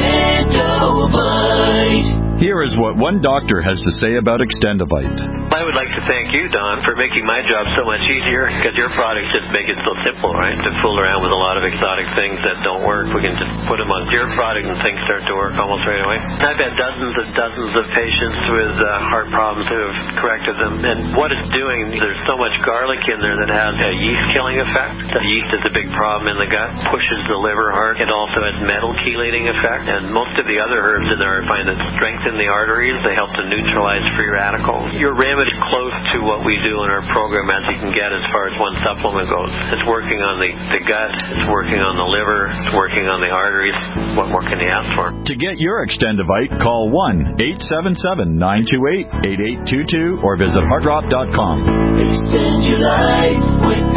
Extendovite. Here is what one doctor has to say about Extendovite. I would like to thank you, Don, for making my job so much easier, because your products just make it so simple, right? To fool around with a lot of exotic things that don't work, we can just put them on your product and things start to work almost right away. I've had dozens and dozens of patients with uh, heart problems who have corrected them, and what it's doing, there's so much garlic in there that has a yeast-killing effect. The yeast is a big problem in the gut, pushes the liver hard. It also has metal chelating effect, and most of the other herbs in there I find that strengthen the arteries. They help to neutralize free radicals. Your remedy is close to what we do in our program as you can get as far as one supplement goes. It's working on the, the gut, it's working on the liver, it's working on the arteries. What more can you ask for? To get your Extendovite, call one eight seven seven, nine two eight, eight eight two two or visit heartdrop dot com. Extend your life with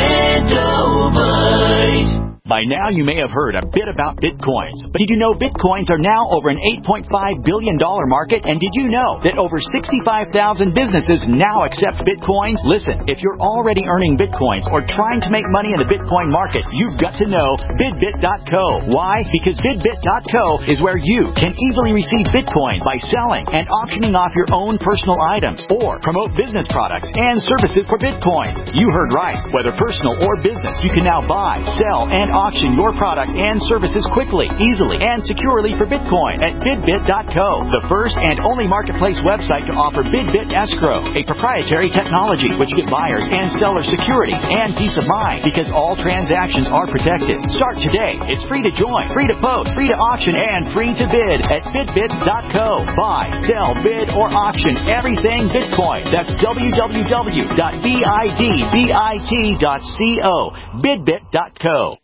Extendovite. By now, you may have heard a bit about Bitcoins. But did you know Bitcoins are now over an eight point five billion dollars market? And did you know that over sixty-five thousand businesses now accept Bitcoins? Listen, if you're already earning Bitcoins or trying to make money in the Bitcoin market, you've got to know Bidbit dot co. Why? Because Bidbit dot co is where you can easily receive Bitcoin by selling and auctioning off your own personal items or promote business products and services for Bitcoin. You heard right. Whether personal or business, you can now buy, sell, and auction your product and services quickly, easily, and securely for Bitcoin at Bidbit dot co, the first and only marketplace website to offer Bidbit Escrow, a proprietary technology which gives buyers and sellers security and peace of mind because all transactions are protected. Start today. It's free to join, free to post, free to auction, and free to bid at Bidbit dot co. Buy, sell, bid, or auction everything Bitcoin. That's w w w dot bidbit dot co. Bidbit dot co.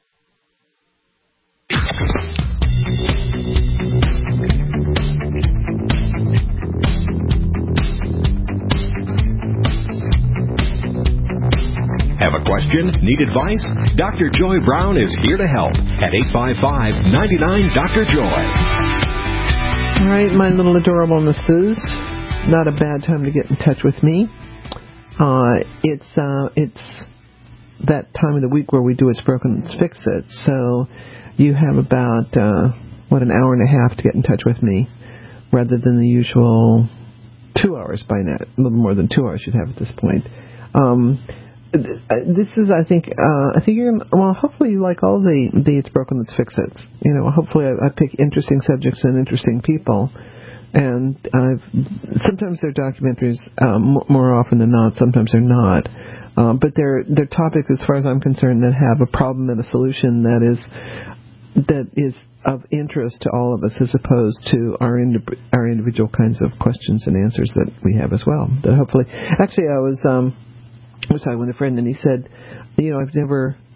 Have a question? Need advice? Doctor Joy Brown is here to help at eight five five, nine nine, Doctor Joy. All right, my little adorable missus Not a bad time to get in touch with me. Uh, it's uh, it's that time of the week where we do It's Broken, Let's Fix It. So you have about, uh, what, an hour and a half to get in touch with me rather than the usual two hours by now. A little more than two hours you'd have at this point. Um, this is, I think, uh, I think you're gonna, well, hopefully you like all the, the It's Broken, Let's Fix It. You know, hopefully I, I pick interesting subjects and interesting people. And I've, sometimes they're documentaries, um, more often than not. Sometimes they're not. Um, but they're, they're topics, as far as I'm concerned, that have a problem and a solution that is that is of interest to all of us, as opposed to our indi- our individual kinds of questions and answers that we have as well. That hopefully, actually, I was um, was talking with a friend, and he said, you know, I've never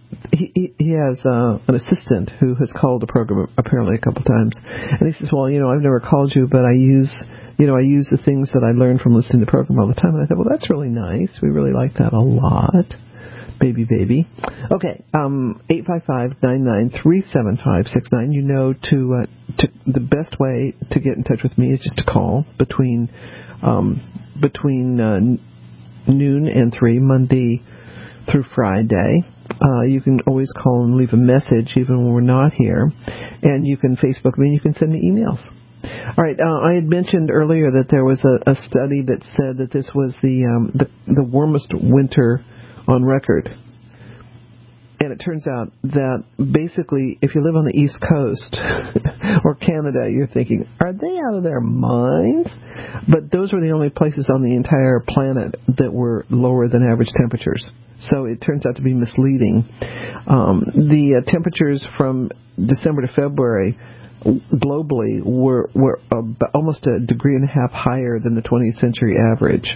he, he he has uh, an assistant who has called the program apparently a couple times, and he says, "Well, you know, I've never called you, but I use, you know, I use the things that I learned from listening to the program all the time." And I thought, "Well, that's really nice. We really like that a lot, baby, baby." Okay, um, eight five five nine nine three seven five six nine. You know, to uh, to the best way to get in touch with me is just to call between um, between uh, noon and three, Monday through Friday. Uh, you can always call and leave a message even when we're not here. And you can Facebook me and you can send me emails. All right, uh, I had mentioned earlier that there was a, a study that said that this was the, um, the the warmest winter on record. And it turns out that basically if you live on the East Coast or Canada, you're thinking, are they out of their minds? But those were the only places on the entire planet that were lower than average temperatures. So it turns out to be misleading. Um, the uh, temperatures from December to February globally were, were uh, almost a degree and a half higher than the twentieth century average.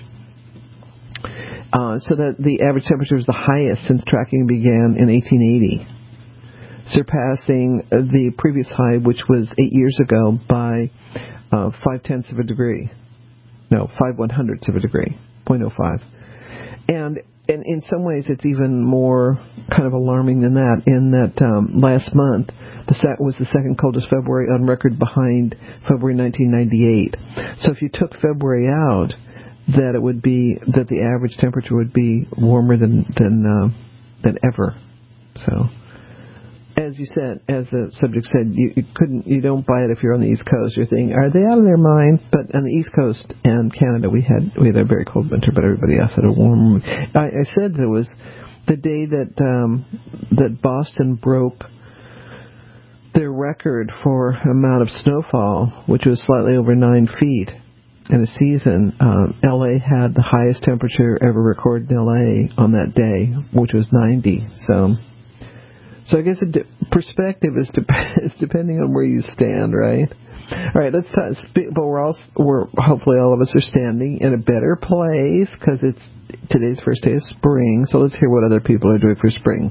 Uh, so that the average temperature was the highest since tracking began in eighteen eighty, surpassing the previous high, which was eight years ago, by uh, five-tenths of a degree. No, five one-hundredths of a degree, zero point zero five. And, and in some ways it's even more kind of alarming than that, in that um, last month the sec- was the second coldest February on record behind February nineteen ninety-eight. So if you took February out, that it would be that the average temperature would be warmer than than uh, than ever. So, as you said, as the subject said, you, you couldn't, you don't buy it if you're on the East Coast. You're thinking, are they out of their mind? But on the East Coast and Canada, we had we had a very cold winter, but everybody else had a warm. I, I said that it was the day that um, that Boston broke their record for amount of snowfall, which was slightly over nine feet. In a season, um, L A had the highest temperature ever recorded in L A on that day, which was ninety. So, so I guess a de- perspective is, de- is depending on where you stand, right? All right, let's talk. Spe- but we're all, we're hopefully all of us are standing in a better place because it's today's first day of spring. So let's hear what other people are doing for spring.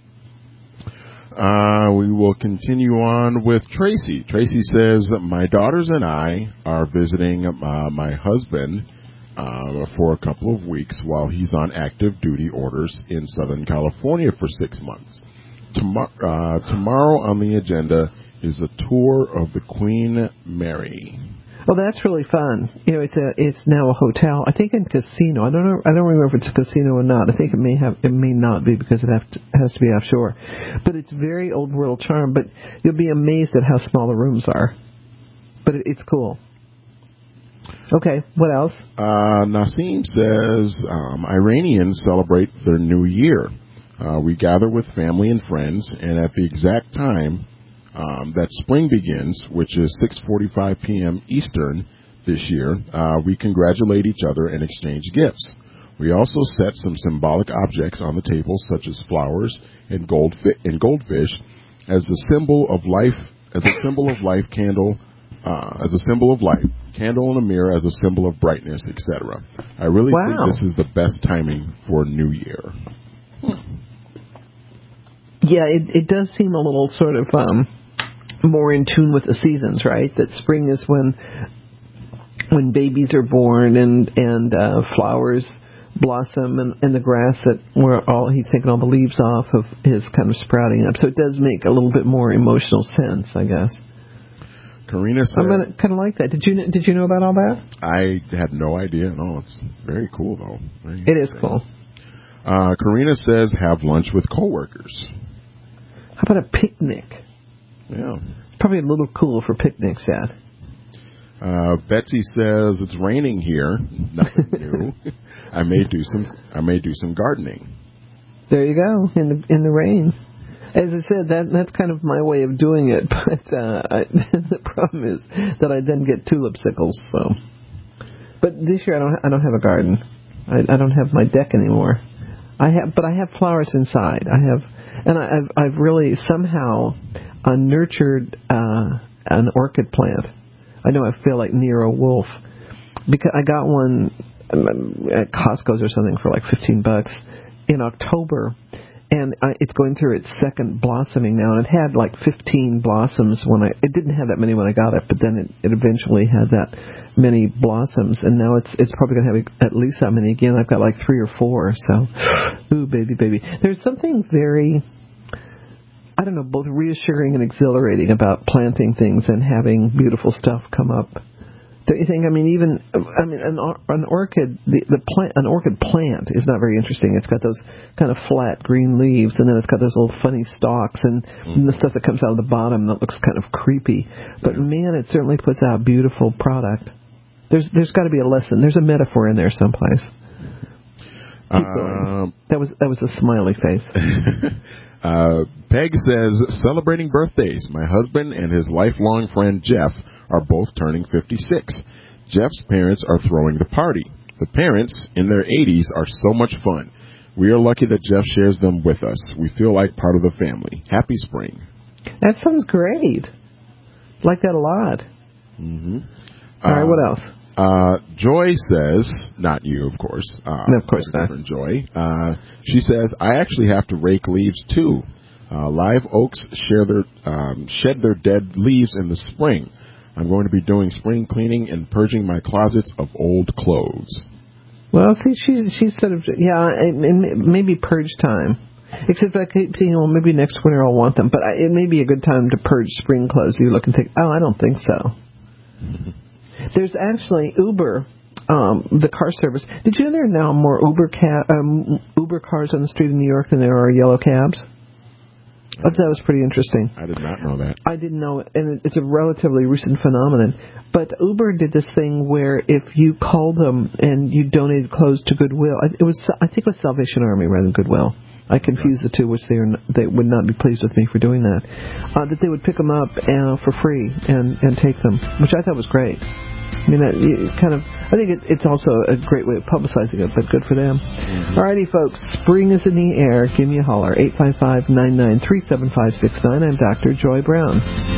Uh, we will continue on with Tracy. Tracy says, my daughters and I are visiting uh, my husband uh, for a couple of weeks while he's on active duty orders in Southern California for six months. Tomor- uh, tomorrow on the agenda is a tour of the Queen Mary. Oh, that's really fun. You know, it's a it's now a hotel. I think in casino. I don't know. I don't remember if it's a casino or not. I think it may have. It may not be because it have to, has to be offshore. But it's very old world charm. But you'll be amazed at how small the rooms are. But it, it's cool. Okay, what else? Uh, Nassim says um, Iranians celebrate their new year. Uh, we gather with family and friends, and at the exact time Um, that spring begins, which is six forty-five p.m. Eastern this year, uh, we congratulate each other and exchange gifts. We also set some symbolic objects on the table, such as flowers and goldfi- and goldfish, as the symbol of life, as a symbol of life, candle, uh, as a symbol of life, candle in a mirror as a symbol of brightness, et cetera. I really wow. think this is the best timing for New Year. Yeah, it, it does seem a little sort of um, more in tune with the seasons, right? That spring is when when babies are born and and uh, flowers blossom, and, and the grass that where all he's taken all the leaves off of is kind of sprouting up. So it does make a little bit more emotional sense, I guess. Karina said, I'm gonna kind of like that. Did you did you know about all that? I had no idea at all. It's very cool, though. Very it is cool. Uh, Karina says, have lunch with coworkers. How about a picnic? Yeah. Probably a little cool for picnics, Dad. Uh, Betsy says, it's raining here. Nothing new. I may do some. I may do some gardening. There you go, in the in the rain. As I said, that that's kind of my way of doing it. But uh, I, the problem is that I then get tulip sickles. So, but this year I don't I don't have a garden. I, I don't have my deck anymore. I have, but I have flowers inside. I have, and I, I've I've really somehow uh, nurtured uh, an orchid plant. I know I feel like Nero Wolfe because I got one at Costco's or something for like fifteen bucks in October, and uh, it's going through its second blossoming now. And it had like fifteen blossoms when I. It didn't have that many when I got it, but then it, it eventually had that many blossoms, and now it's it's probably going to have at least that many again. I've got like three or four. So, ooh, baby, baby. There's something very, I don't know, both reassuring and exhilarating about planting things and having beautiful stuff come up. Don't you think? I mean, even I mean, an, an orchid, the, the plant, an orchid plant is not very interesting. It's got those kind of flat green leaves, and then it's got those little funny stalks, and, mm. and the stuff that comes out of the bottom that looks kind of creepy. But man, it certainly puts out beautiful product. There's there's got to be a lesson. There's a metaphor in there someplace. Keep going. That was that was a smiley face. uh, Peg says, celebrating birthdays. My husband and his lifelong friend Jeff are both turning fifty-six. Jeff's parents are throwing the party. The parents, in their eighties, are so much fun. We are lucky that Jeff shares them with us. We feel like part of the family. Happy spring. That sounds great. Like that a lot. Mm-hmm. All right, uh, what else? Uh, Joy says, not you, of course. Uh, no, of course not. Joy. Uh, she says, I actually have to rake leaves too. Uh, live oaks share their, um, shed their dead leaves in the spring. I'm going to be doing spring cleaning and purging my closets of old clothes. Well, see, she's she's sort of, yeah, and, and maybe purge time. Except I keep thinking, well, maybe next winter I'll want them. But I, it may be a good time to purge spring clothes. You look and think, oh, I don't think so. Mm-hmm. There's actually Uber, um, the car service. Did you know there are now more Uber ca- um, Uber cars on the street in New York than there are yellow cabs? I thought that was pretty interesting. I did not know that. I didn't know it, and it's a relatively recent phenomenon. But Uber did this thing where if you called them and you donated clothes to Goodwill, it was I think it was Salvation Army rather than Goodwill. I confused the two, which they are not, they would not be pleased with me for doing that. Uh, that they would pick them up uh, for free and, and take them, which I thought was great. I mean, that you kind of. I think it, it's also a great way of publicizing it, but good for them. Mm-hmm. Alrighty, folks. Spring is in the air. Give me a holler. eight five five, nine nine three, seven five six nine. I'm Doctor Joy Brown.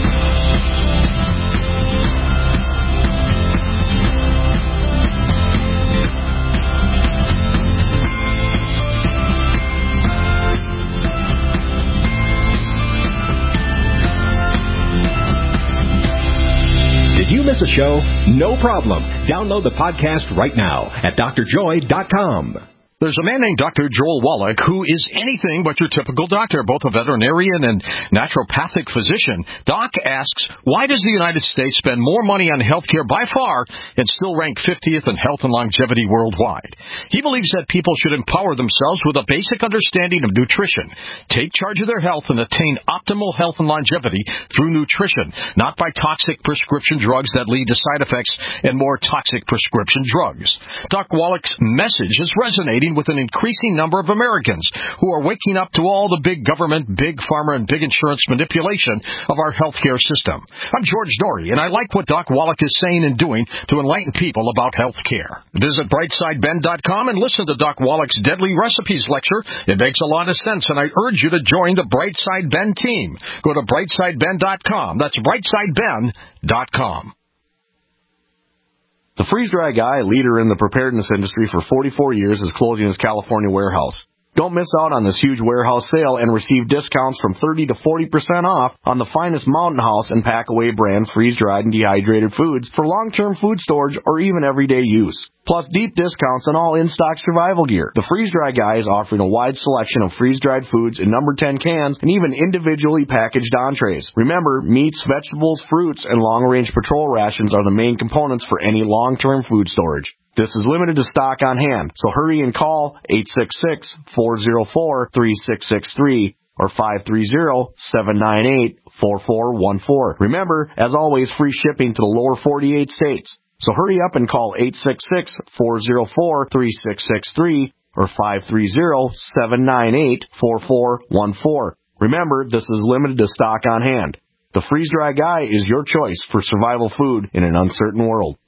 Miss a show? No problem. Download the podcast right now at D R joy dot com. There's a man named Doctor Joel Wallach who is anything but your typical doctor, both a veterinarian and naturopathic physician. Doc asks, why does the United States spend more money on health care by far and still rank fiftieth in health and longevity worldwide? He believes that people should empower themselves with a basic understanding of nutrition, take charge of their health, and attain optimal health and longevity through nutrition, not by toxic prescription drugs that lead to side effects and more toxic prescription drugs. Doc Wallach's message is resonating with an increasing number of Americans who are waking up to all the big government, big pharma, and big insurance manipulation of our healthcare system. I'm George Dory, and I like what Doc Wallach is saying and doing to enlighten people about health care. Visit brightside ben dot com and listen to Doc Wallach's Deadly Recipes lecture. It makes a lot of sense, and I urge you to join the Brightside Ben team. Go to brightside ben dot com. That's brightside ben dot com. The Freeze Dry Guy, leader in the preparedness industry for forty-four years, is closing his California warehouse. Don't miss out on this huge warehouse sale and receive discounts from thirty to forty percent off on the finest Mountain House and Packaway brand freeze-dried and dehydrated foods for long-term food storage or even everyday use. Plus deep discounts on all in-stock survival gear. The Freeze Dry Guy is offering a wide selection of freeze-dried foods in number ten cans and even individually packaged entrees. Remember, meats, vegetables, fruits, and long-range patrol rations are the main components for any long-term food storage. This is limited to stock on hand, so hurry and call eight six six, four zero four, three six six three or five three zero, seven nine eight, four four one four. Remember, as always, free shipping to the lower forty-eight states. So hurry up and call eight six six, four zero four, three six six three or five three zero, seven nine eight, four four one four. Remember, this is limited to stock on hand. The Freeze Dry Guy is your choice for survival food in an uncertain world.